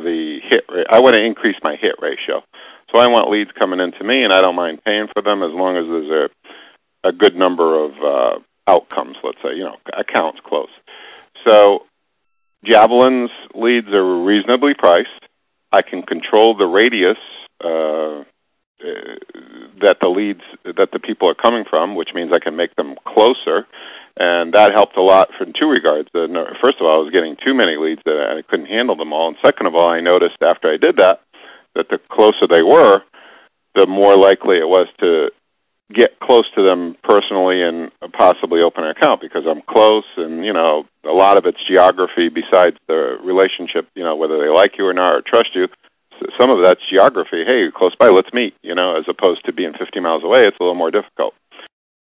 the hit rate. I want to increase my hit ratio. So I want leads coming into me, and I don't mind paying for them as long as there's a good number of outcomes, let's say, accounts close. So Javelin's leads are reasonably priced. I can control the radius that the people are coming from, which means I can make them closer, and that helped a lot in two regards. First of all, I was getting too many leads that I couldn't handle them all, and second of all, I noticed after I did that the closer they were, the more likely it was to get close to them personally and possibly open an account because I'm close, and a lot of it's geography besides the relationship, whether they like you or not or trust you. Some of that's geography. Hey, you're close by, let's meet, as opposed to being 50 miles away. It's a little more difficult.